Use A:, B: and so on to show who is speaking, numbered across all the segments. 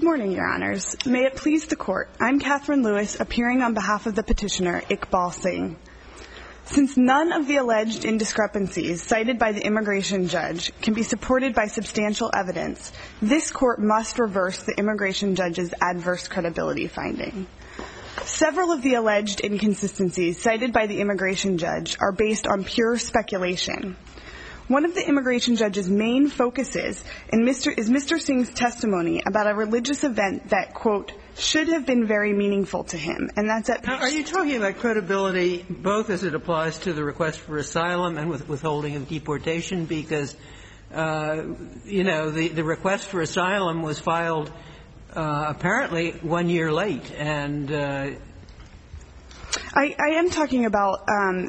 A: Good morning, Your Honors. May it please the Court, I'm Catherine Lewis, appearing on behalf of the petitioner, Iqbal Singh. Since none of the alleged indiscrepancies cited by the immigration judge can be supported by substantial evidence, this Court must reverse the immigration judge's adverse credibility finding. Several of the alleged inconsistencies cited by the immigration judge are based on pure speculation. One of the immigration judge's main focuses is Mr. Singh's testimony about a religious event that, quote, should have been very meaningful to him. And that's at
B: Now, are you talking about credibility both as it applies to the request for asylum and with withholding of deportation? Because, the request for asylum was filed apparently 1 year late. And
A: I am talking about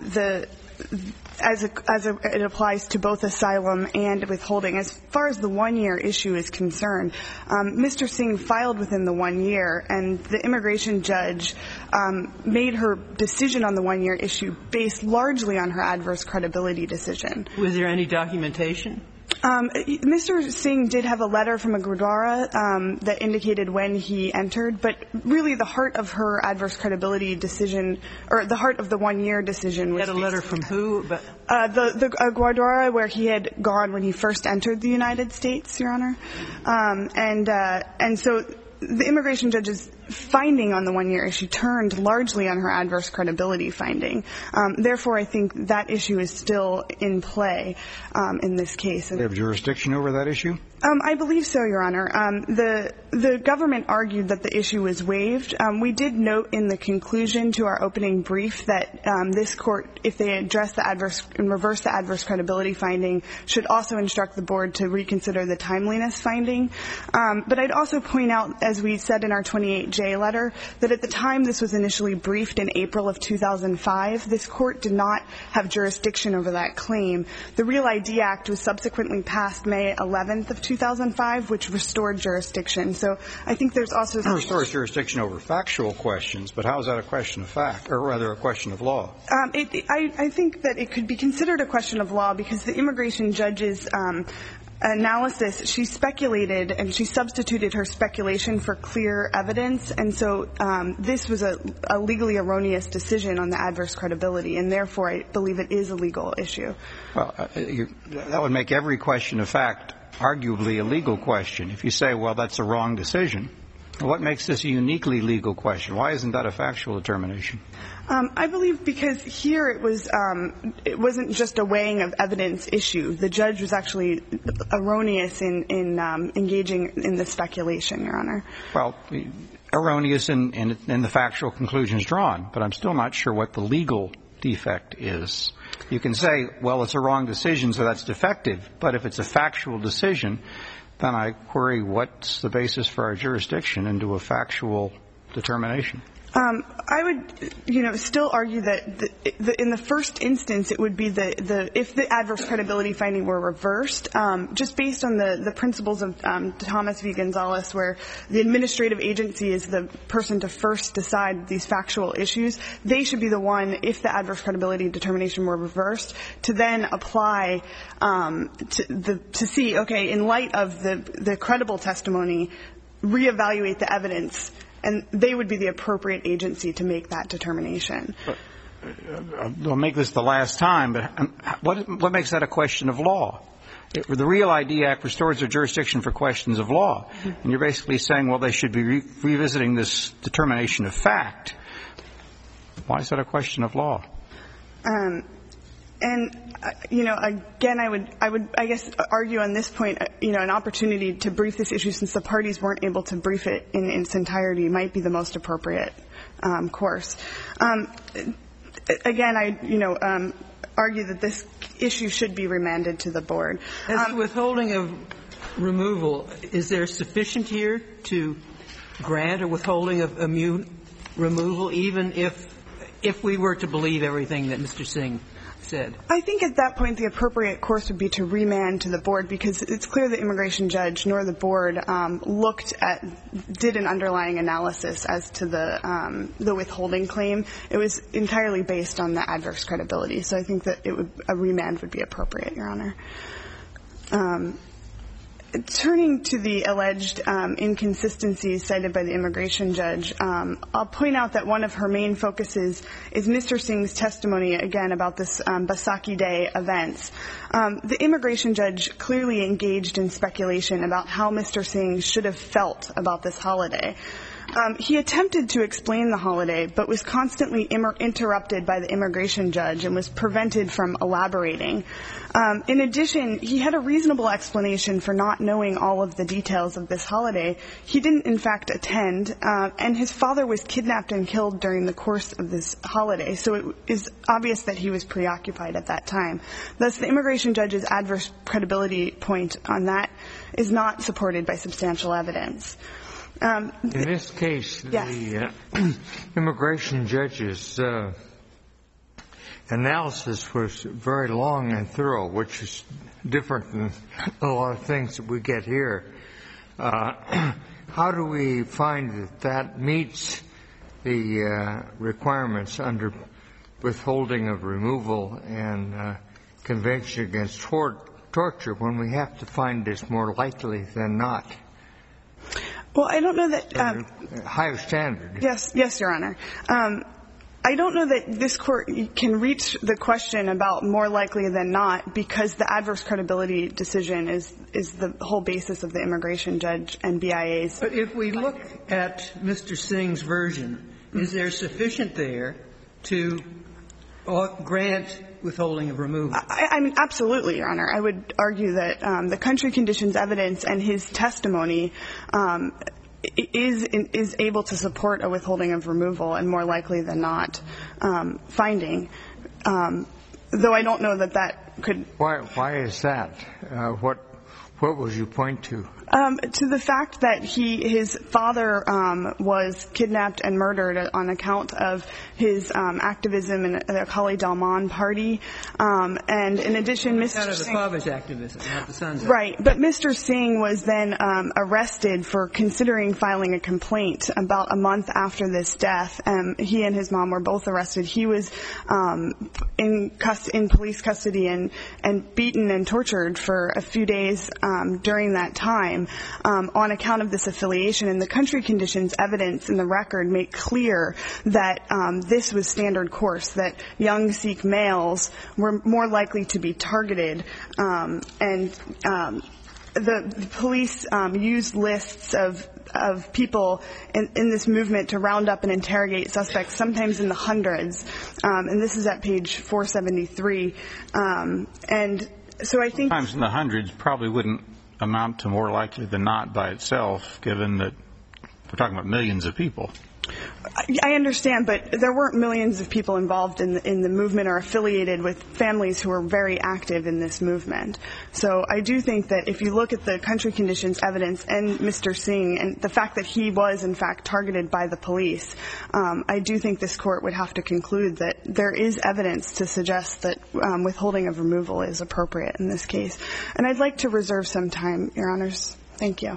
A: as it applies to both asylum and withholding. As far as the 1 year issue is concerned, Mr. Singh filed within the 1 year, and the immigration judge made her decision on the 1 year issue based largely on her adverse credibility decision.
B: Was there any documentation?
A: Mr. Singh did have a letter from a Gurdwara that indicated when he entered, but really the heart of her adverse credibility decision, or the heart of the 1 year decision, was
B: Had a letter from who?
A: the Gurdwara where he had gone when he first entered the United States, Your Honor, and so the immigration judge's finding on the 1 year issue turned largely on her adverse credibility finding. Therefore, I think that issue is still in play in this case.
C: Do they have jurisdiction over that issue?
A: I believe so, Your Honor. The government argued that the issue was waived. We did note in the conclusion to our opening brief that this court, if they address the adverse and reverse the adverse credibility finding, should also instruct the board to reconsider the timeliness finding. But I'd also point out, as we said in our 28J letter, that at the time this was initially briefed in April of 2005, this court did not have jurisdiction over that claim. The Real ID Act was subsequently passed May 11th of 2005, which restored jurisdiction. So I think there's also
C: It restores jurisdiction over factual questions, but how is that a question of fact, or rather a question of law?
A: I think that it could be considered a question of law because the immigration judge's analysis, she speculated and she substituted her speculation for clear evidence, and so this was a legally erroneous decision on the adverse credibility, and therefore I believe it is a legal issue.
C: Well, that would make every question of fact arguably a legal question. If you say, well, that's a wrong decision, what makes this a uniquely legal question? Why isn't that a factual determination?
A: I believe because here it wasn't just a weighing of evidence issue. The judge was actually erroneous in engaging in the speculation, Your Honor.
C: Well, erroneous in the factual conclusions drawn, but I'm still not sure what the legal defect is. You can say, well, it's a wrong decision, so that's defective, but if it's a factual decision, then I query what's the basis for our jurisdiction into a factual determination.
A: I would, still argue that in the first instance it would be if the adverse credibility finding were reversed, just based on the principles of Thomas v. Gonzalez, where the administrative agency is the person to first decide these factual issues, they should be the one, if the adverse credibility determination were reversed, to then apply to see, okay, in light of the credible testimony, reevaluate the evidence. And they would be the appropriate agency to make that determination.
C: I'll make this the last time, but what makes that a question of law? The Real ID Act restores their jurisdiction for questions of law. And you're basically saying, well, they should be revisiting this determination of fact. Why is that a question of law? Again, I would, I guess, argue on this point, an opportunity to brief this issue, since the parties weren't able to brief it in its entirety, might be the most appropriate course. Again, I argue that this issue should be remanded to the board.
B: As to withholding of removal, is there sufficient here to grant a withholding of removal, even if we were to believe everything that Mr. Singh said?
A: I think at that point the appropriate course would be to remand to the board, because it's clear the immigration judge nor the board did an underlying analysis as to the withholding claim. It was entirely based on the adverse credibility. So I think that a remand would be appropriate, Your Honor. Turning to the alleged inconsistencies cited by the immigration judge, I'll point out that one of her main focuses is Mr. Singh's testimony, again, about this Baisakhi Day events. The immigration judge clearly engaged in speculation about how Mr. Singh should have felt about this holiday. He attempted to explain the holiday, but was constantly interrupted by the immigration judge and was prevented from elaborating. In addition, he had a reasonable explanation for not knowing all of the details of this holiday. He didn't, in fact, attend, and his father was kidnapped and killed during the course of this holiday, so it is obvious that he was preoccupied at that time. Thus, the immigration judge's adverse credibility point on that is not supported by substantial evidence.
D: In this case, the immigration judge's analysis was very long and thorough, which is different than a lot of things that we get here. How do we find that meets the requirements under withholding of removal and Convention Against Torture when we have to find this more likely than not?
A: Well, I don't know that
D: higher standard.
A: Yes, Your Honor. I don't know that this court can reach the question about more likely than not because the adverse credibility decision is the whole basis of the immigration judge and BIA's.
B: But if we look at Mr. Singh's version, is there sufficient there to grant withholding of removal?
A: I mean, absolutely, Your Honor. I would argue that the country conditions evidence and his testimony is able to support a withholding of removal and more likely than not finding, though I don't know that could.
D: Why is that? What would you point to?
A: To the fact that his father was kidnapped and murdered on account of his activism in the Akali Dalman party, and in addition, Mr.
B: Out of the
A: Singh,
B: father's activism, not the son's.
A: Right, but Mr. Singh was then arrested for considering filing a complaint about a month after this death. He and his mom were both arrested. He was in police custody and beaten and tortured for a few days during that time on account of this affiliation. And the country conditions evidence in the record make clear that this was standard course, that young Sikh males were more likely to be targeted, and the police used lists of people in this movement to round up and interrogate suspects, sometimes in the hundreds, and this is at page 473. And so I think
C: sometimes in the hundreds probably wouldn't amount to more likely than not by itself, given that we're talking about millions of people.
A: I understand, but there weren't millions of people involved in the movement or affiliated with families who were very active in this movement. So I do think that if you look at the country conditions evidence and Mr. Singh and the fact that he was in fact targeted by the police, I do think this court would have to conclude that there is evidence to suggest that withholding of removal is appropriate in this case. And I'd like to reserve some time, Your Honors. Thank you.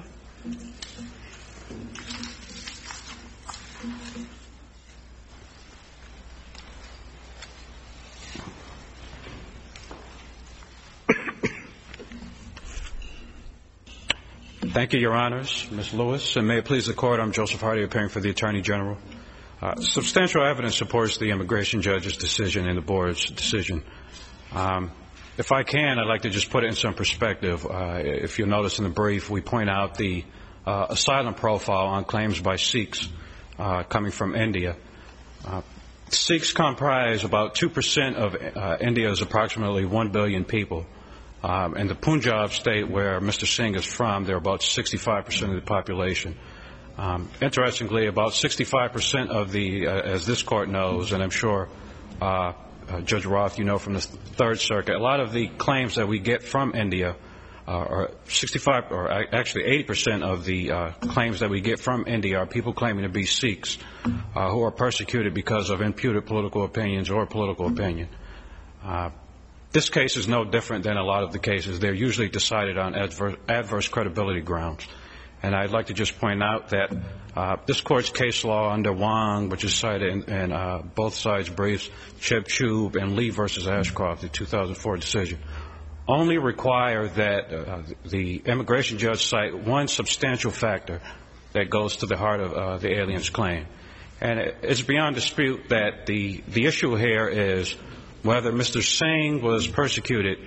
E: Thank you, Your Honors. Ms. Lewis, and may it please the Court, I'm Joseph Hardy, appearing for the Attorney General. Substantial evidence supports the immigration judge's decision and the board's decision. If I can, I'd like to just put it in some perspective. If you'll notice in the brief, we point out the asylum profile on claims by Sikhs coming from India. Sikhs comprise about 2% of India's approximately 1 billion people. In the Punjab state where Mr. Singh is from, they're about 65% of the population. Interestingly, about 65% of the, as this court knows, and I'm sure Judge Roth, you know from the Third Circuit, a lot of the claims that we get from India are 65, or actually 80% of the claims that we get from India are people claiming to be Sikhs who are persecuted because of imputed political opinions or political opinion. This case is no different than a lot of the cases. They're usually decided on adverse credibility grounds. And I'd like to just point out that this Court's case law under Wong, which is cited in both sides' briefs, Cheb Chub and Lee v. Ashcroft, the 2004 decision, only require that the immigration judge cite one substantial factor that goes to the heart of the alien's claim. And it's beyond dispute that the issue here is whether Mr. Singh was persecuted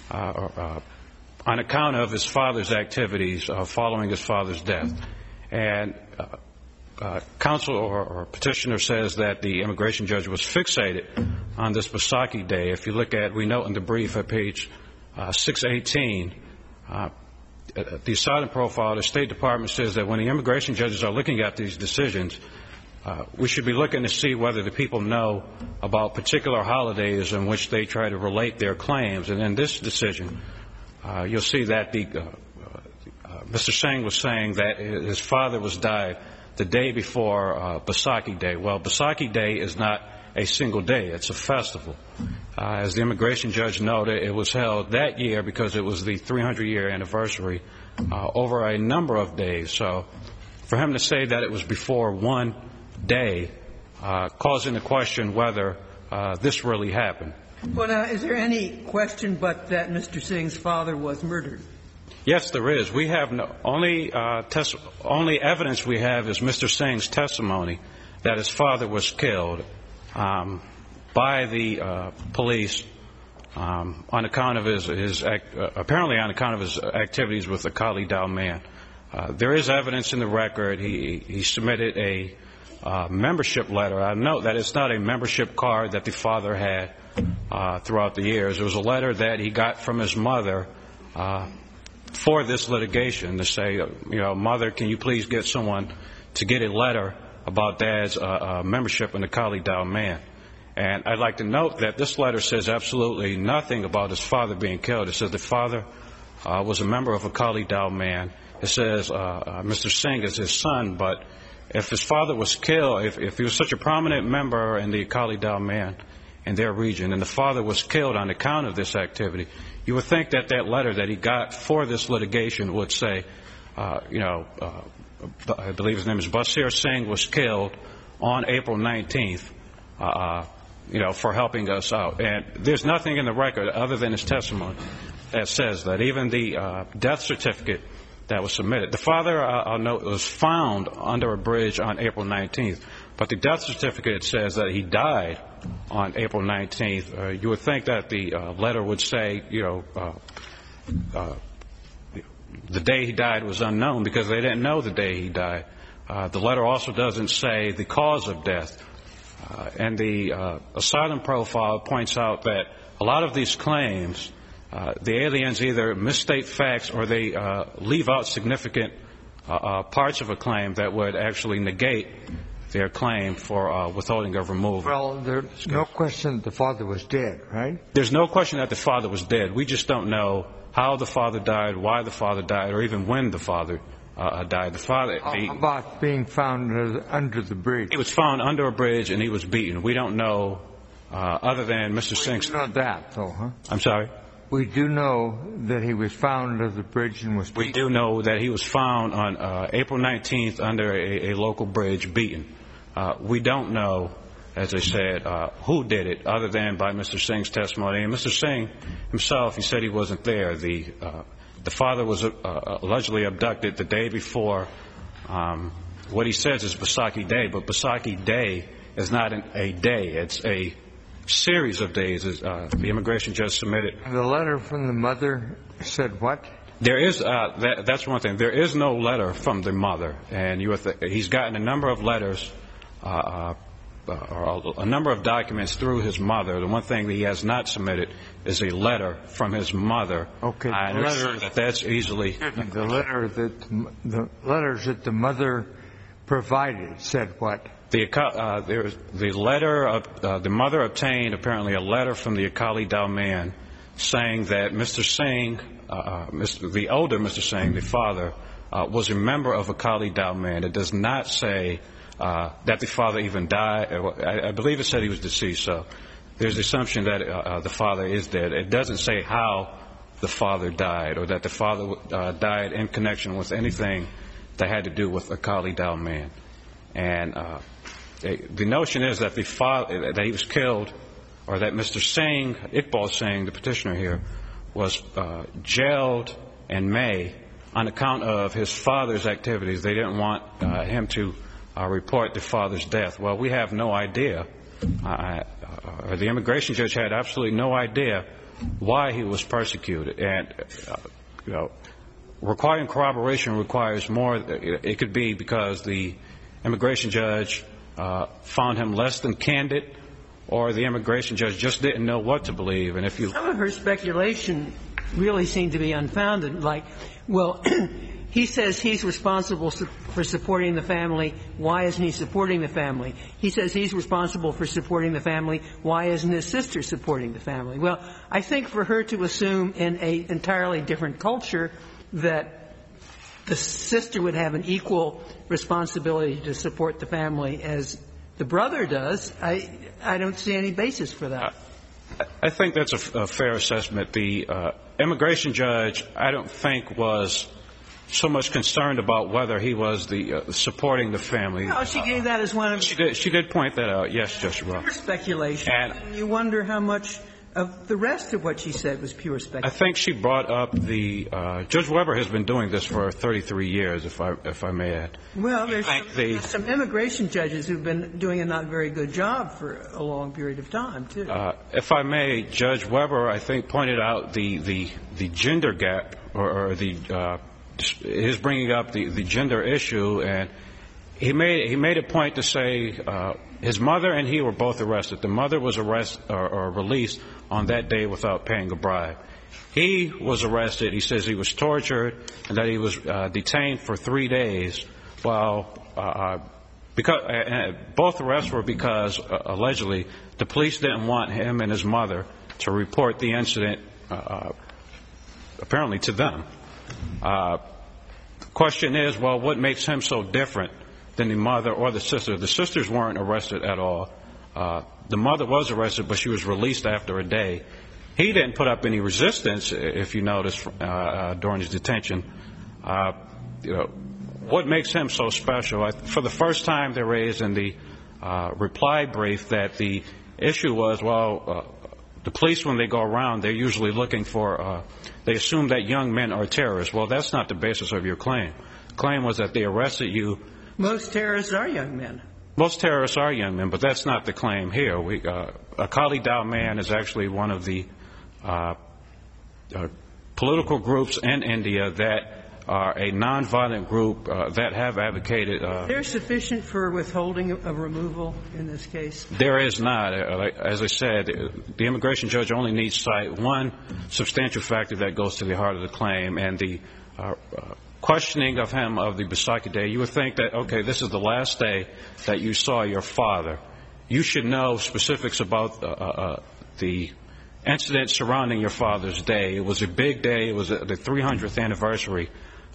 E: on account of his father's activities following his father's death. And counsel or petitioner says that the immigration judge was fixated on this Baisakhi Day. If you look at, we note in the brief at page 618, the asylum profile, the State Department says that when the immigration judges are looking at these decisions, we should be looking to see whether the people know about particular holidays in which they try to relate their claims. And in this decision, you'll see that Mr. Singh was saying that his father was died the day before Baisakhi Day. Well, Baisakhi Day is not a single day. It's a festival. As the immigration judge noted, it was held that year because it was the 300-year anniversary over a number of days. So for him to say that it was before one day calls into question whether this really happened.
B: Well, now, is there any question but that Mr. Singh's father was murdered?
E: Yes, there is. We have only evidence we have is Mr. Singh's testimony that his father was killed by the police on account of apparently on account of his activities with the Akali Dal man. There is evidence in the record. He submitted a membership letter. I note that it's not a membership card that the father had throughout the years. It was a letter that he got from his mother for this litigation to say, Mother, can you please get someone to get a letter about Dad's membership in the Akali Dal man. And I'd like to note that this letter says absolutely nothing about his father being killed. It says the father was a member of Akali Dal man. It says Mr. Singh is his son, but if his father was killed, if he was such a prominent member in the Akali Dal man in their region, and the father was killed on account of this activity, you would think that that letter that he got for this litigation would say, I believe his name is Basir Singh was killed on April 19th, for helping us out. And there's nothing in the record other than his testimony that says that. Even the death certificate that was submitted. The father, I'll note, was found under a bridge on April 19th, but the death certificate says that he died on April 19th. You would think that the letter would say, the day he died was unknown because they didn't know the day he died. The letter also doesn't say the cause of death. And the asylum profile points out that a lot of these claims, the aliens either misstate facts or they leave out significant parts of a claim that would actually negate their claim for withholding of removal.
D: Well, there's no question that the father was dead, right?
E: There's no question that the father was dead. We just don't know how the father died, why the father died, or even when the father died. How
D: about being found under the bridge?
E: He was found under a bridge and he was beaten. We don't know other than Mr. Singh's.
D: We do know that, though, huh?
E: I'm sorry?
D: We do know that he was found under the bridge and was beaten.
E: We do know that he was found on April 19th under a local bridge, beaten. We don't know, as I said, who did it other than by Mr. Singh's testimony. And Mr. Singh himself, he said he wasn't there. The father was allegedly abducted the day before what he says is Baisakhi Day, but Baisakhi Day is not a day. It's a series of days, as the immigration judge submitted.
D: The letter from the mother said what?
E: There is, that's one thing. There is no letter from the mother. And he's gotten a number of letters, or a number of documents through his mother. The one thing that he has not submitted is a letter from his mother.
D: Okay.
E: I'm sure that's easily.
D: The letters that the mother provided said what?
E: The letter the mother obtained apparently a letter from the Akali Dal man saying that Mr. Singh, the older Mr. Singh, the father, was a member of Akali Dal man. It does not say that the father even died. I believe it said he was deceased. So there's the assumption that the father is dead. It doesn't say how the father died or that the father died in connection with anything that had to do with Akali Dal man. And the notion is that that he was killed, or that Mr. Singh, Iqbal Singh, the petitioner here, was jailed in May on account of his father's activities. They didn't want him to report the father's death. Well, we have no idea. The immigration judge had absolutely no idea why he was persecuted. And, requiring corroboration requires more. It could be because the immigration judge found him less than candid, or the immigration judge just didn't know what to believe. And if you...
B: Some of her speculation really seemed to be unfounded. Like, well, he says he's responsible for supporting the family. Why isn't he supporting the family? He says he's responsible for supporting the family. Why isn't his sister supporting the family? Well, I think for her to assume in an entirely different culture that the sister would have an equal responsibility to support the family as the brother does, I don't see any basis for that.
E: I think that's a fair assessment. The immigration judge, I don't think, was so much concerned about whether he was supporting the family.
B: No, she gave that as one of...
E: She did point that out, yes, Justice Roth.
B: Pure speculation. And you wonder how much of the rest of what she said was pure speculation.
E: I think she brought up Judge Weber has been doing this for 33 years, if I may add.
B: Well, there's some immigration judges who've been doing a not very good job for a long period of time, too.
E: If I may, Judge Weber, I think, pointed out the gender gap, or his bringing up the gender issue, and he made a point to say his mother and he were both arrested. The mother was released on that day without paying a bribe. He was arrested. He says he was tortured and that he was detained for 3 days. Well, because both arrests were because allegedly the police didn't want him and his mother to report the incident, apparently to them. The question is, well, what makes him so different than the mother or the sister? The sisters weren't arrested at all. The mother was arrested, but she was released after a day. He didn't put up any resistance, if you notice, during his detention. What makes him so special? For the first time, they raised in the reply brief that the issue was, well, the police, when they go around, they're usually looking for, they assume that young men are terrorists. Well, that's not the basis of your claim. The claim was that they arrested you.
B: Most terrorists are young men.
E: Most terrorists are young men, but that's not the claim here. Akali Dalman is actually one of the political groups in India that are a nonviolent group that have advocated.
B: Is there sufficient for withholding of removal in this case?
E: There is not. As I said, the immigration judge only needs to cite one substantial factor that goes to the heart of the claim, and the questioning of him of the Baisakhi Day. You would think that, okay, this is the last day that you saw your father. You should know specifics about the incident surrounding your father's day. It was a big day. It was the 300th anniversary,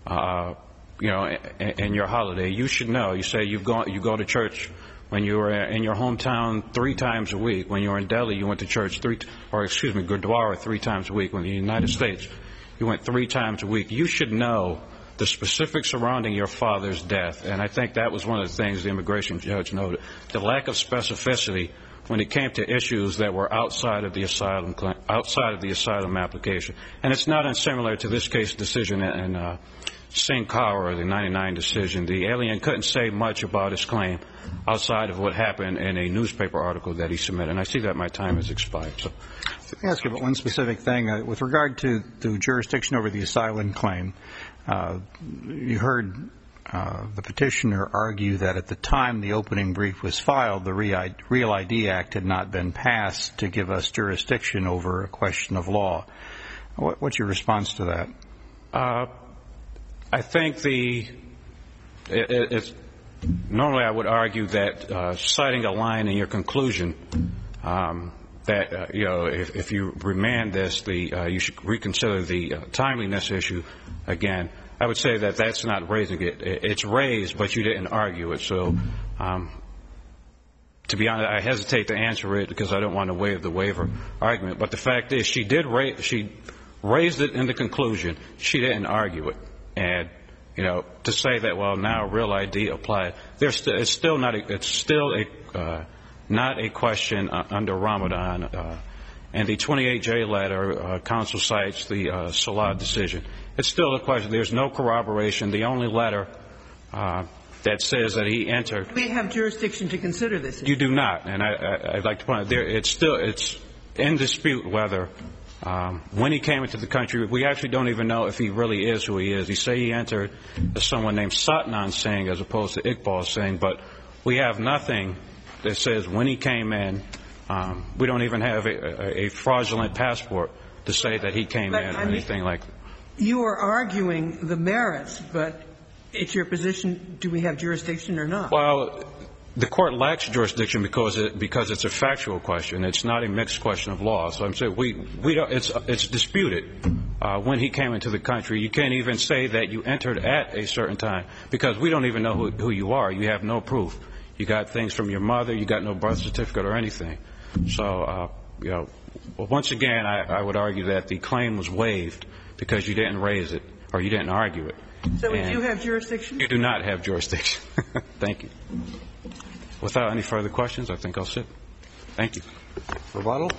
E: in your holiday. You should know. You say you go to church when you were in your hometown 3 times a week. When you were in Delhi, you went to church Gurdwara 3 times a week. When in the United States, you went 3 times a week. You should know the specifics surrounding your father's death. And I think that was one of the things the immigration judge noted. The lack of specificity when it came to issues that were outside of the asylum application. And it's not unsimilar to this case decision in Singh Kaur, the 99 decision. The alien couldn't say much about his claim outside of what happened in a newspaper article that he submitted. And I see that my time has expired. So
C: let me ask you about one specific thing. With regard to the jurisdiction over the asylum claim, you heard the petitioner argue that at the time the opening brief was filed, the Real ID Act had not been passed to give us jurisdiction over a question of law. What's your response to that?
E: I think normally I would argue that citing a line in your conclusion that if you remand this, you should reconsider the timeliness issue again. I would say that that's not raising it. It's raised, but you didn't argue it. So, to be honest, I hesitate to answer it because I don't want to waive the waiver argument. But the fact is, she raised it in the conclusion. She didn't argue it. And to say that, well, now Real ID applied, it's still not a question under Ramadan. And the 28J letter, counsel cites the Salah decision. It's still a question. There's no corroboration. The only letter that says that he entered.
B: Do we have jurisdiction to consider this?
E: You do not. And I'd like to point out, it's in dispute whether when he came into the country, we actually don't even know if he really is who he is. He say he entered as someone named Satnan Singh as opposed to Iqbal Singh, but we have nothing that says when he came in. We don't even have a fraudulent passport to say that he came in or anything like that.
B: You are arguing the merits, but it's your position, do we have jurisdiction or not?
E: Well, the court lacks jurisdiction because it's a factual question. It's not a mixed question of law. So I'm saying we don't, it's disputed when he came into the country. You can't even say that you entered at a certain time because we don't even know who you are. You have no proof. You got things from your mother. You got no birth certificate or anything. So, once again, I would argue that the claim was waived because you didn't raise it or you didn't argue it.
B: So we do have jurisdiction?
E: You do not have jurisdiction. Thank you. Without any further questions, I think I'll sit. Thank you.
C: Rebuttal?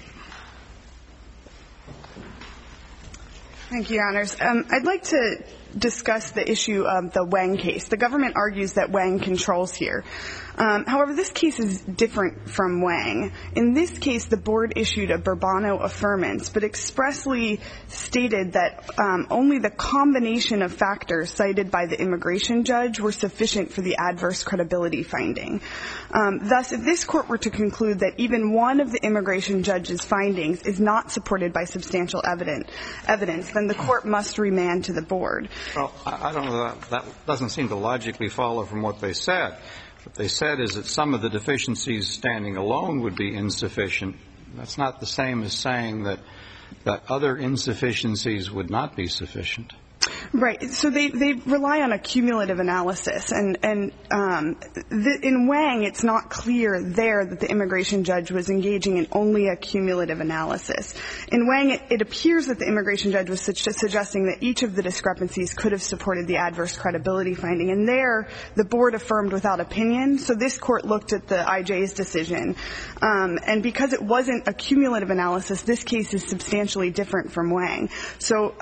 A: Thank you, Your Honors. I'd like to discuss the issue of the Wang case. The government argues that Wang controls here. However, this case is different from Wang. In this case, the board issued a Burbano affirmance, but expressly stated that only the combination of factors cited by the immigration judge were sufficient for the adverse credibility finding. Thus, if this court were to conclude that even one of the immigration judge's findings is not supported by substantial evidence, then the court must remand to the board.
C: Well, I don't know. That doesn't seem to logically follow from what they said. What they said is that some of the deficiencies standing alone would be insufficient. That's not the same as saying that other insufficiencies would not be sufficient.
A: Right. So they rely on a cumulative analysis. And in Wang, it's not clear there that the immigration judge was engaging in only a cumulative analysis. In Wang, it appears that the immigration judge was suggesting that each of the discrepancies could have supported the adverse credibility finding. And there, the board affirmed without opinion. So this court looked at the IJ's decision. And because it wasn't a cumulative analysis, this case is substantially different from Wang. So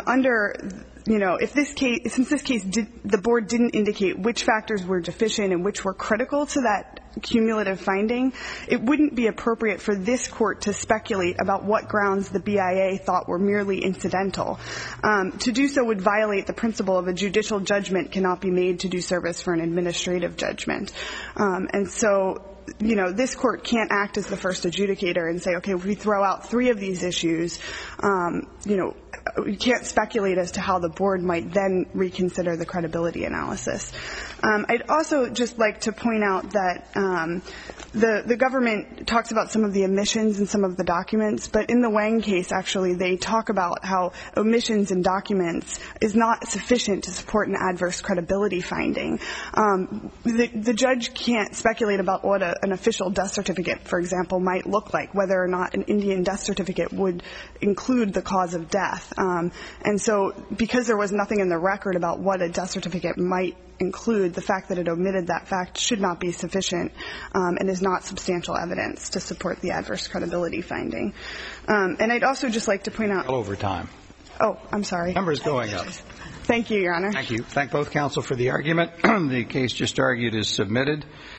A: since this case, the board didn't indicate which factors were deficient and which were critical to that cumulative finding, it wouldn't be appropriate for this court to speculate about what grounds the BIA thought were merely incidental. To do so would violate the principle of a judicial judgment cannot be made to do service for an administrative judgment. And so, this court can't act as the first adjudicator and say, okay, if we throw out 3 of these issues, we can't speculate as to how the board might then reconsider the credibility analysis. I'd also just like to point out that the government talks about some of the omissions in some of the documents, but in the Wang case, actually, they talk about how omissions in documents is not sufficient to support an adverse credibility finding. The judge can't speculate about what an official death certificate, for example, might look like, whether or not an Indian death certificate would include the cause of death. And so because there was nothing in the record about what a death certificate might include, the fact that it omitted that fact should not be sufficient and is not substantial evidence to support the adverse credibility finding. And I'd also just like to point out...
C: Over time.
A: Oh, I'm sorry.
C: Numbers going up.
A: Thank you, Your Honor.
C: Thank you. Thank both counsel for the argument. The case just argued is submitted.